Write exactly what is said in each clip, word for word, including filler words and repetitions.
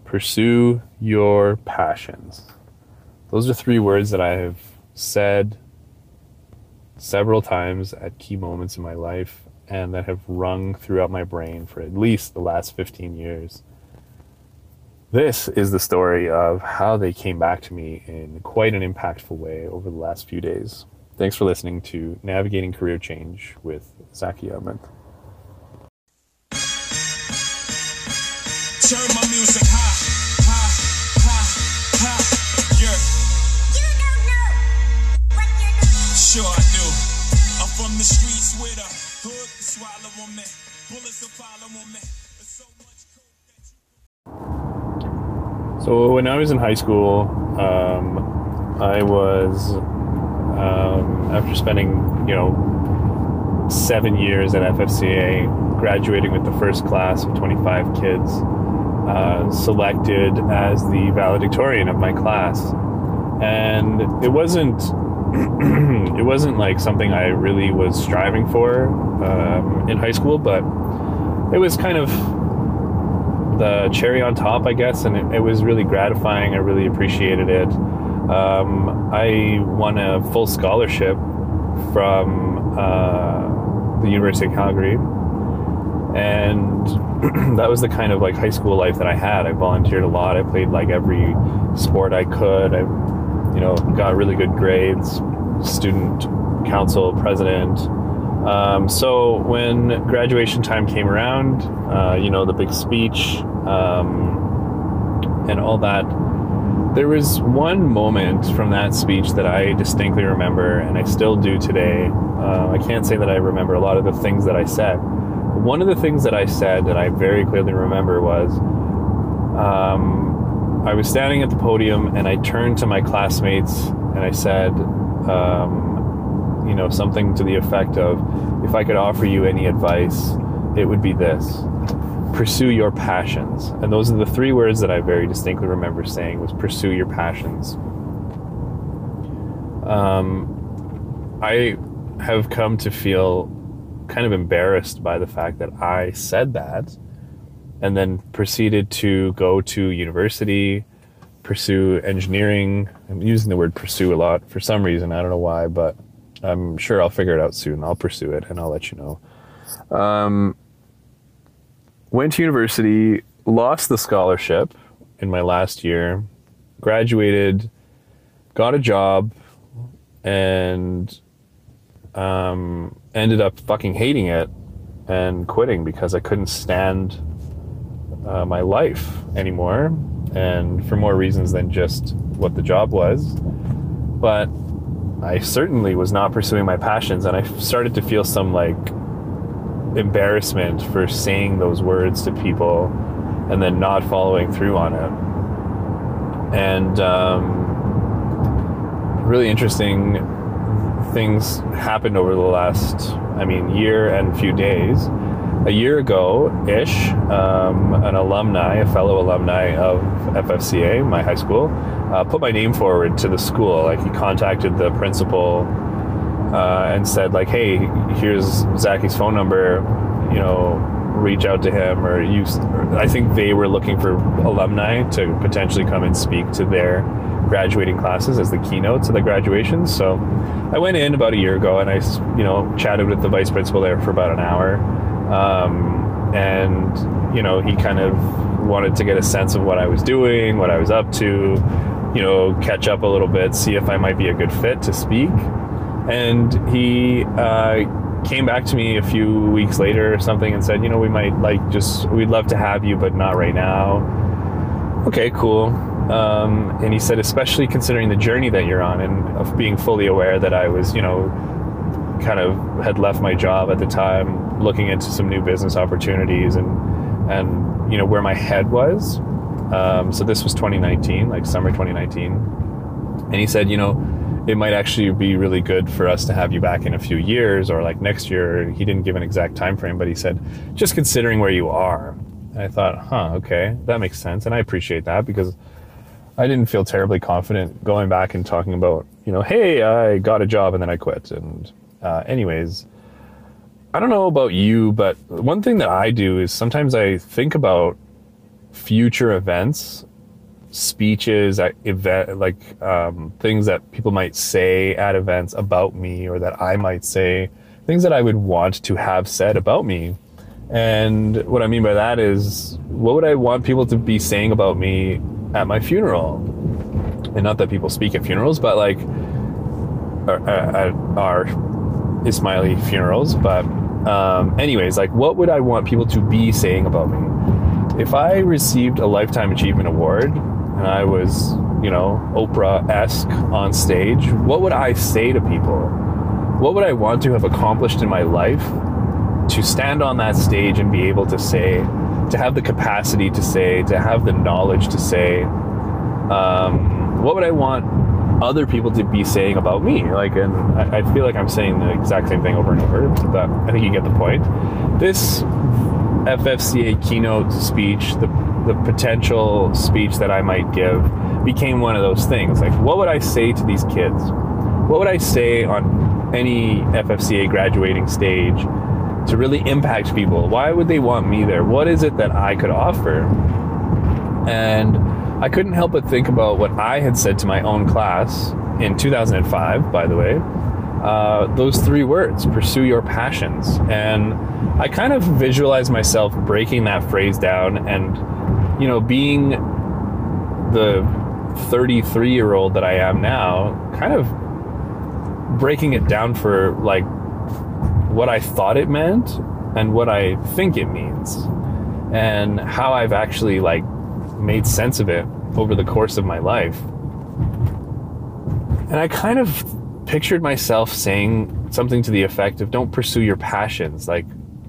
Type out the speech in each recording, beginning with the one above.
Pursue your passions. Those are three words that I have said several times at key moments in my life and that have rung throughout my brain for at least the last fifteen years. This is the story of how they came back to me in quite an impactful way over the last few days. Thanks for listening to Navigating Career Change with Zaki Ahmed. Turn my music high, high, high, high, yeah. You don't know what you're doing. Sure I do. I'm from the streets with a hood to swallow on me. Bullets to follow on me. There's so much coke that you... So when I was in high school, um, I was, um, after spending, you know, seven years at F F C A, graduating with the first class of twenty-five kids, Uh, selected as the valedictorian of my class. And it wasn't it wasn't like something I really was striving for um, in high school, but it was kind of the cherry on top, I guess, and it, it was really gratifying. I really appreciated it. Um, I won a full scholarship from uh, the University of Calgary, and that was the kind of like high school life that I had. I volunteered a lot. I played like every sport I could. I, you know, got really good grades, student council president. Um, so when graduation time came around, uh, you know, the big speech, um, and all that, there was one moment from that speech that I distinctly remember, and I still do today. Uh, I can't say that I remember a lot of the things that I said. One of the things that I said that I very clearly remember was, um, I was standing at the podium and I turned to my classmates and I said, um, you know, something to the effect of, if I could offer you any advice, it would be this: pursue your passions. And those are the three words that I very distinctly remember saying, was pursue your passions. Um, I have come to feel kind of embarrassed by the fact that I said that and then proceeded to go to university, pursue engineering. I'm using the word pursue a lot for some reason. I don't know why, but I'm sure I'll figure it out soon. I'll pursue it and I'll let you know. Um, went to university, lost the scholarship in my last year, graduated, got a job, and um, ended up fucking hating it and quitting because I couldn't stand uh, my life anymore, and for more reasons than just what the job was. But I certainly was not pursuing my passions, and I started to feel some like embarrassment for saying those words to people and then not following through on it. And um, really interesting things happened over the last, I mean, year and few days. A year ago-ish, um, an alumni, a fellow alumni of F F C A, my high school, uh, put my name forward to the school. Like, he contacted the principal uh, and said, like, hey, here's Zaki's phone number, you know, reach out to him. Or use, I think they were looking for alumni to potentially come and speak to their graduating classes as the keynotes of the graduations. So I went in about a year ago and I, you know, chatted with the vice principal there for about an hour. Um, and, you know, he kind of wanted to get a sense of what I was doing, what I was up to, you know, catch up a little bit, see if I might be a good fit to speak. And he uh, came back to me a few weeks later or something and said, you know, we might like just, we'd love to have you, but not right now. Okay, cool. Um, and he said, especially considering the journey that you're on, and of being fully aware that I was, you know, kind of had left my job at the time, looking into some new business opportunities, and, and, you know, where my head was. Um, so this was twenty nineteen, like summer twenty nineteen. And he said, you know, it might actually be really good for us to have you back in a few years, or like next year. He didn't give an exact time frame, but he said, just considering where you are. And I thought, huh, okay, that makes sense. And I appreciate that, because I didn't feel terribly confident going back and talking about, you know, hey, I got a job and then I quit. And uh, anyways, I don't know about you, but one thing that I do is sometimes I think about future events, speeches, at event, like um, things that people might say at events about me, or that I might say, things that I would want to have said about me. And what I mean by that is, what would I want people to be saying about me at my funeral? And not that people speak at funerals, but like at our Ismaili funerals. But um, anyways, like, what would I want people to be saying about me? If I received a Lifetime Achievement Award and I was, you know, Oprah-esque on stage, what would I say to people? What would I want to have accomplished in my life to stand on that stage and be able to say, to have the capacity to say, to have the knowledge to say? Um, what would I want other people to be saying about me? Like, and I, I feel like I'm saying the exact same thing over and over, but I think you get the point. This F F C A keynote speech, the the potential speech that I might give, became one of those things. Like, what would I say to these kids? What would I say on any F F C A graduating stage to really impact people? Why would they want me there? What is it that I could offer? And I couldn't help but think about what I had said to my own class in two thousand five, by the way. Uh, those three words, pursue your passions. And I kind of visualized myself breaking that phrase down and, you know, being the thirty-three year old that I am now, kind of breaking it down for like what I thought it meant and what I think it means, and how I've actually like made sense of it over the course of my life. And I kind of pictured myself saying something to the effect of, don't pursue your passions. Like,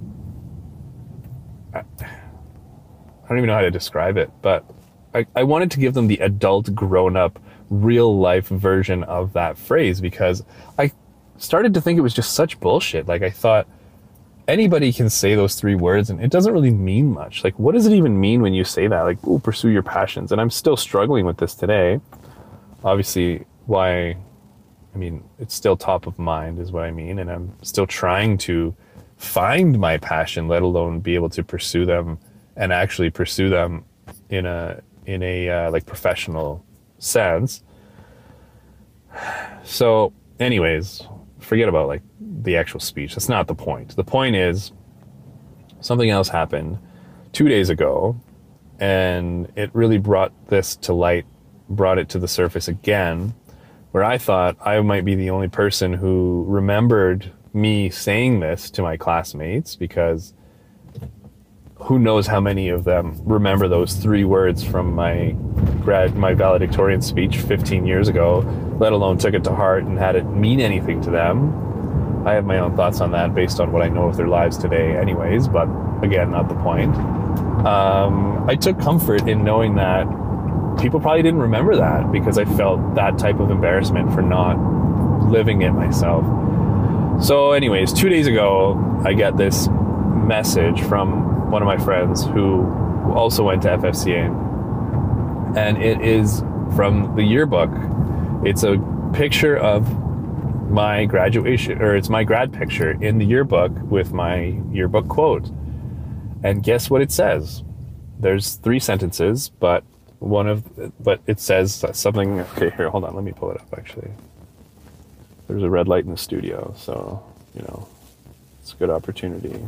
I, I don't even know how to describe it, but I, I wanted to give them the adult, grown-up, real-life version of that phrase, because I started to think it was just such bullshit. Like, I thought, anybody can say those three words and it doesn't really mean much. Like, what does it even mean when you say that? Like, ooh, pursue your passions. And I'm still struggling with this today. Obviously, why... I mean, it's still top of mind is what I mean. And I'm still trying to find my passion, let alone be able to pursue them and actually pursue them in a, in a uh, like professional sense. So anyways, forget about like the actual speech. That's not the point. The point is something else happened two days ago, and it really brought this to light, brought it to the surface again, where I thought I might be the only person who remembered me saying this to my classmates, because who knows how many of them remember those three words from my grad, my valedictorian speech fifteen years ago, let alone took it to heart and had it mean anything to them. I have my own thoughts on that based on what I know of their lives today anyways, but again, not the point. Um, I took comfort in knowing that people probably didn't remember that, because I felt that type of embarrassment for not living it myself. So anyways, two days ago, I get this message from one of my friends who also went to F F C A, and it is from the yearbook. It's a picture of my graduation, or it's my grad picture in the yearbook with my yearbook quote. And guess what it says? There's three sentences, but one of, but it says something. Okay, here, hold on, let me pull it up. Actually, there's a red light in the studio, so you know, it's a good opportunity.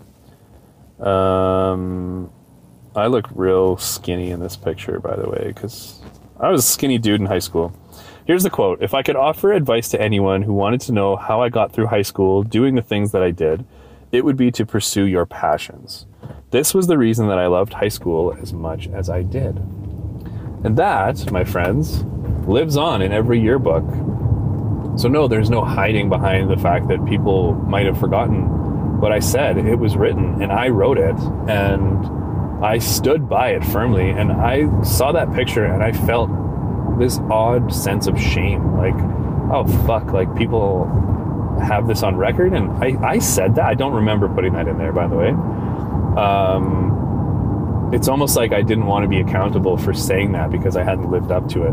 Um, I look real skinny in this picture, by the way, because I was a skinny dude in high school. Here's the quote: "If I could offer advice to anyone who wanted to know how I got through high school doing the things that I did, it would be to pursue your passions. This was the reason that I loved high school as much as I did." And that, my friends, lives on in every yearbook. So no, there's no hiding behind the fact that people might have forgotten what I said. It was written, and I wrote it, and I stood by it firmly. And I saw that picture, and I felt this odd sense of shame. Like, oh, fuck, like, people have this on record, and I, I said that. I don't remember putting that in there, by the way. Um... It's almost like I didn't want to be accountable for saying that because I hadn't lived up to it.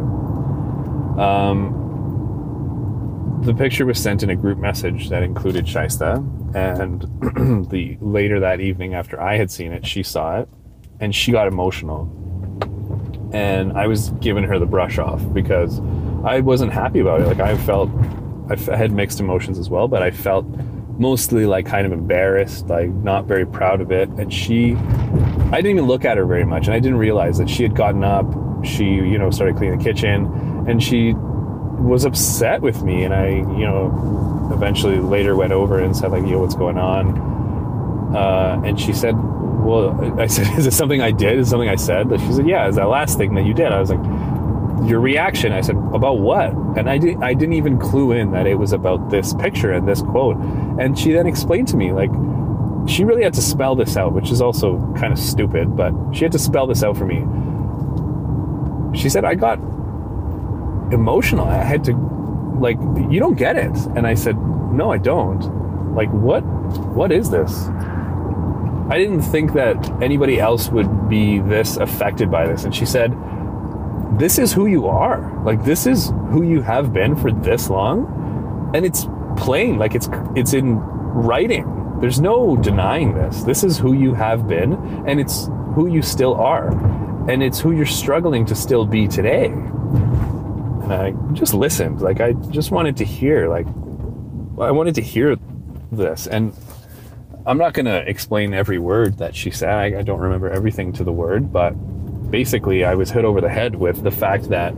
Um, the picture was sent in a group message that included Shaista, and the later that evening after I had seen it, she saw it, and she got emotional. And I was giving her the brush off because I wasn't happy about it. Like I felt, I f- I had mixed emotions as well, but I felt mostly like kind of embarrassed, like not very proud of it. And she, I didn't even look at her very much, and I didn't realize that she had gotten up, she, you know, started cleaning the kitchen, and she was upset with me. And I, you know, eventually later went over and said like, yo, what's going on? Uh, and she said, well, I said, is it something I did? Is it something I said? But she said, yeah, is that last thing that you did? I was like, your reaction. I said, about what? And I, did, I didn't even clue in that it was about this picture and this quote. And she then explained to me, like, she really had to spell this out, which is also kind of stupid, but she had to spell this out for me. She said, I got emotional. I had to, like, you don't get it. And I said, no, I don't. Like, what? What is this? I didn't think that anybody else would be this affected by this. And she said, this is who you are. Like, this is who you have been for this long. And it's plain, like it's it's in writing. There's no denying this. This is who you have been, and it's who you still are. And it's who you're struggling to still be today. And I just listened. Like, I just wanted to hear, like, I wanted to hear this. And I'm not going to explain every word that she said. I, I don't remember everything to the word, but basically I was hit over the head with the fact that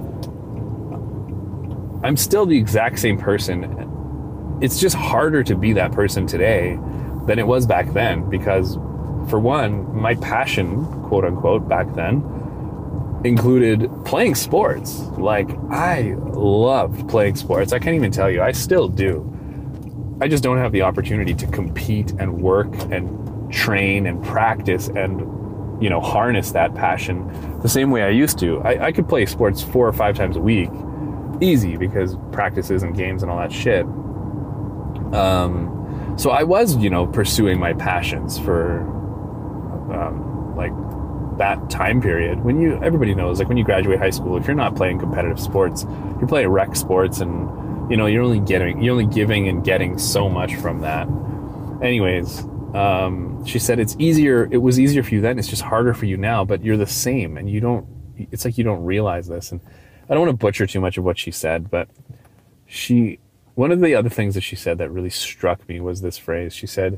I'm still the exact same person. It's just harder to be that person today than it was back then, because for one, my passion, quote unquote, back then included playing sports. Like, I loved playing sports. I can't even tell you, I still do. I just don't have the opportunity to compete and work and train and practice and, you know, harness that passion the same way I used to. I, I could play sports four or five times a week, easy, because practices and games and all that shit. Um, so I was, you know, pursuing my passions for, um, like that time period when you, everybody knows, like when you graduate high school, if you're not playing competitive sports, you're playing rec sports, and you know, you're only getting, you're only giving and getting so much from that. Anyways, um, she said it's easier, it was easier for you then, it's just harder for you now, but you're the same, and you don't, it's like you don't realize this. And I don't want to butcher too much of what she said, but she, one of the other things that she said that really struck me was this phrase. She said,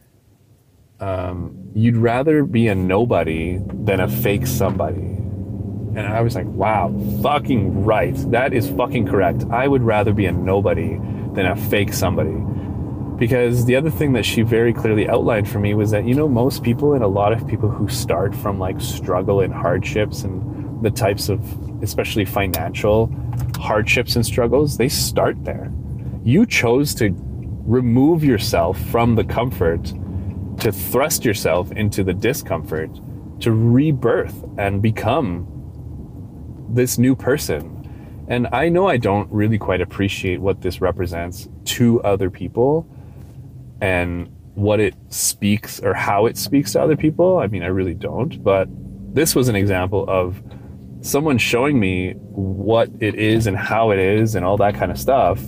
um, you'd rather be a nobody than a fake somebody. And I was like, wow, fucking right. That is fucking correct. I would rather be a nobody than a fake somebody. Because the other thing that she very clearly outlined for me was that, you know, most people and a lot of people who start from like struggle and hardships and the types of, especially financial hardships and struggles, they start there. You chose to remove yourself from the comfort, to thrust yourself into the discomfort, to rebirth and become this new person. And I know I don't really quite appreciate what this represents to other people and what it speaks or how it speaks to other people. I mean, I really don't, but this was an example of someone showing me what it is and how it is and all that kind of stuff.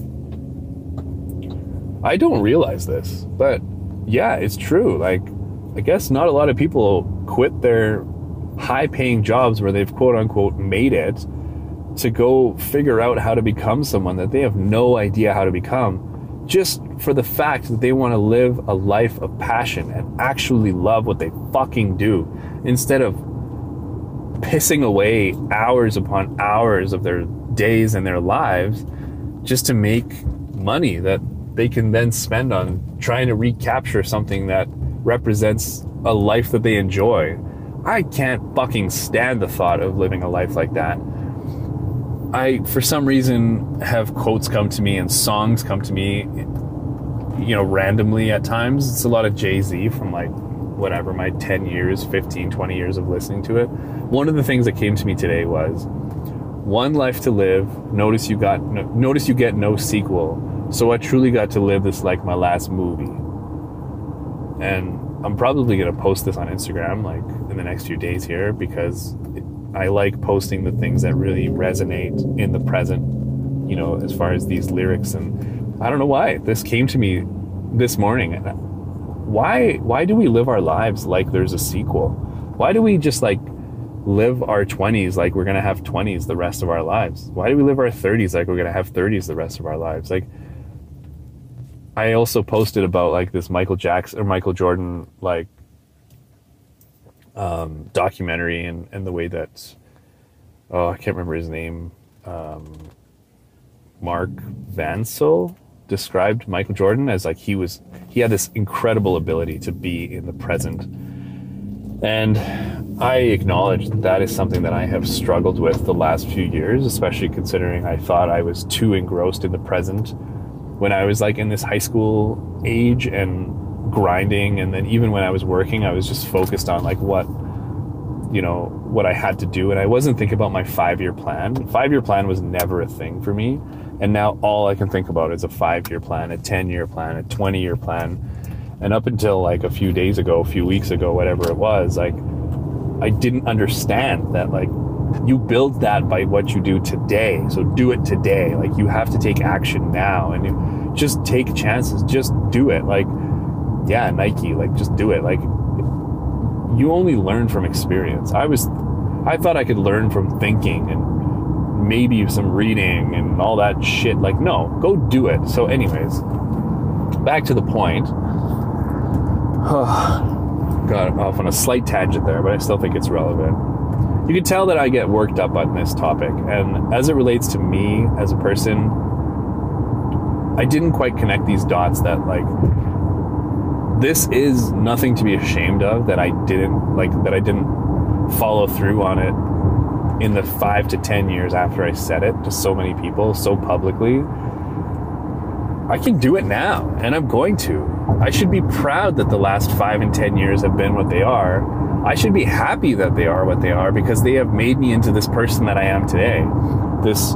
I don't realize this, but yeah, it's true. Like, I guess not a lot of people quit their high-paying jobs where they've quote-unquote made it to go figure out how to become someone that they have no idea how to become, just for the fact that they want to live a life of passion and actually love what they fucking do, instead of pissing away hours upon hours of their days and their lives just to make money that they can then spend on trying to recapture something that represents a life that they enjoy. I can't fucking stand the thought of living a life like that. I, for some reason, have quotes come to me and songs come to me, you know, randomly at times. It's a lot of Jay-Z from like, whatever, my ten years, fifteen, twenty years of listening to it. One of the things that came to me today was, one life to live, notice you got, no, notice you get no sequel. So I truly got to live this like my last movie. And I'm probably going to post this on Instagram like in the next few days here, because it, I like posting the things that really resonate in the present, you know, as far as these lyrics. And I don't know why this came to me this morning. Why, why do we live our lives like there's a sequel? Why do we just like live our twenties like we're gonna have twenties the rest of our lives? Why do we live our thirties like we're gonna have thirties the rest of our lives? Like, I also posted about like this Michael Jackson or Michael Jordan like um, documentary, and, and the way that, oh, I can't remember his name, um, Mark Vansel described Michael Jordan as like he was, he had this incredible ability to be in the present. And I acknowledge that, that is something that I have struggled with the last few years, especially considering I thought I was too engrossed in the present when I was like in this high school age and grinding. And then even when I was working, I was just focused on like what, you know, what I had to do. And I wasn't thinking about my five-year plan. Five-year plan was never a thing for me. And now all I can think about is a five-year plan, a ten-year plan, a twenty-year plan. And up until like a few days ago, a few weeks ago, whatever it was, like I didn't understand that like you build that by what you do today. So do it today. Like you have to take action now, and you just take chances. Just do it. Like, yeah, Nike, like just do it. Like you only learn from experience. I was, I thought I could learn from thinking and maybe some reading and all that shit. Like, no, go do it. So anyways, back to the point. Got off on a slight tangent there, but I still think it's relevant. You can tell that I get worked up on this topic, and as it relates to me as a person, I didn't quite connect these dots that like this is nothing to be ashamed of, that I didn't like that I didn't follow through on it in the five to ten years after I said it to so many people so publicly. I can do it now, and I'm going to. I should be proud that the last five and ten years have been what they are. I should be happy that they are what they are, because they have made me into this person that I am today. This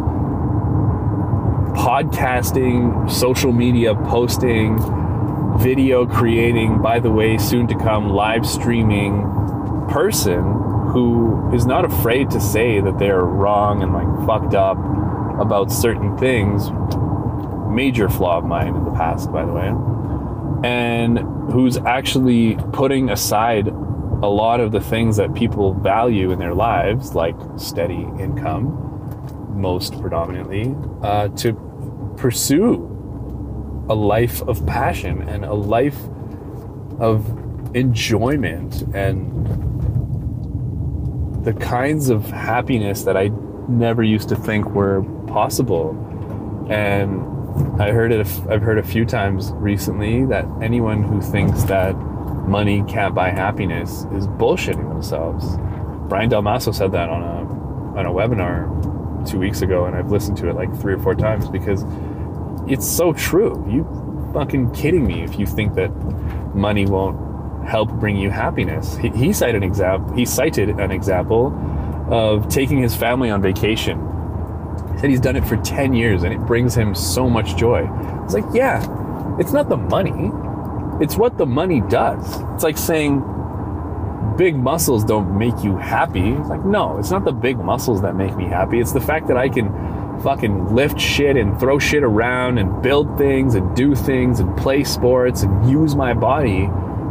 podcasting, social media posting, video creating, by the way, soon to come live streaming person who is not afraid to say that they're wrong and like fucked up about certain things. Major flaw of mine in the past, by the way. And who's actually putting aside a lot of the things that people value in their lives, like steady income, most predominantly, uh, to pursue a life of passion and a life of enjoyment and the kinds of happiness that I never used to think were possible. And I heard it. I've heard a few times recently that anyone who thinks that money can't buy happiness is bullshitting themselves. Brian Del Masso said that on a on a webinar two weeks ago, and I've listened to it like three or four times because it's so true. You fucking kidding me if you think that money won't help bring you happiness. He, he cited an example. He cited an example of taking his family on vacation. He said he's done it for ten years and it brings him so much joy. It's like, yeah, it's not the money. It's what the money does. It's like saying big muscles don't make you happy. It's like, no, it's not the big muscles that make me happy. It's the fact that I can fucking lift shit and throw shit around and build things and do things and play sports and use my body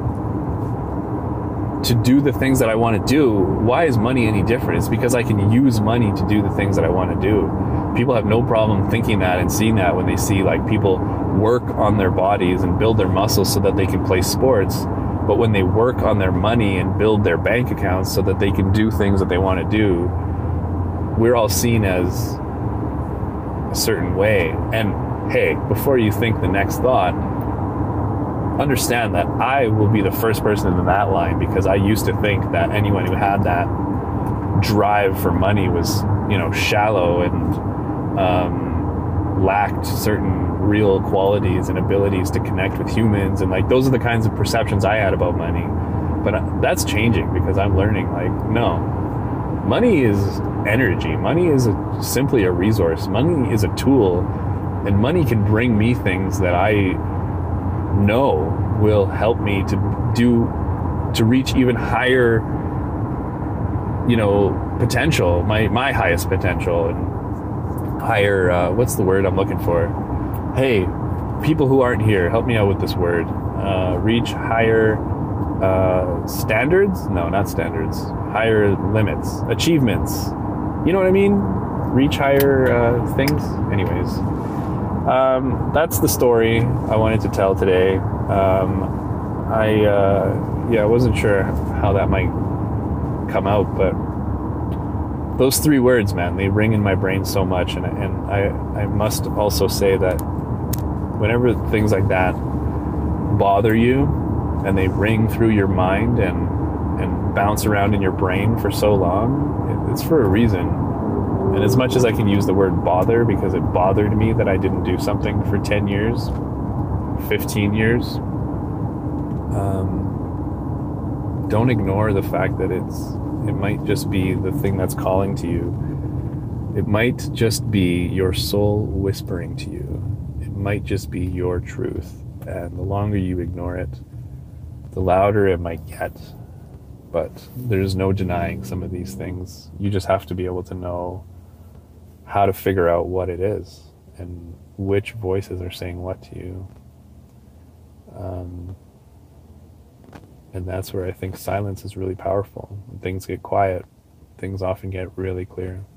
to do the things that I want to do. Why is money any different? It's because I can use money to do the things that I want to do. People have no problem thinking that and seeing that when they see like people work on their bodies and build their muscles so that they can play sports. But when they work on their money and build their bank accounts so that they can do things that they want to do, we're all seen as a certain way. And hey, before you think the next thought, understand that I will be the first person in that line, because I used to think that anyone who had that drive for money was, you know, shallow and um, lacked certain real qualities and abilities to connect with humans. And like, those are the kinds of perceptions I had about money. But that's changing because I'm learning, like, no, money is energy. Money is a, simply a resource. Money is a tool, and money can bring me things that I know will help me to do, to reach even higher, you know, potential, my, my highest potential, and higher, uh, what's the word I'm looking for? Hey, people who aren't here, help me out with this word. Uh, reach higher uh, standards. No, not standards. Higher limits, achievements. You know what I mean? Reach higher uh, things. Anyways, um, that's the story I wanted to tell today. Um, I uh, yeah, I wasn't sure how that might come out, but those three words, man, they ring in my brain so much, and and I I must also say that whenever things like that bother you and they ring through your mind and and bounce around in your brain for so long, it's for a reason. And as much as I can use the word bother because it bothered me that I didn't do something for ten years, fifteen years, um, don't ignore the fact that it's it might just be the thing that's calling to you. It might just be your soul whispering to you. It might just be your truth. And the longer you ignore it, the louder it might get. But there's no denying some of these things. You just have to be able to know how to figure out what it is and which voices are saying what to you. Um, and that's where I think silence is really powerful. When things get quiet, things often get really clear.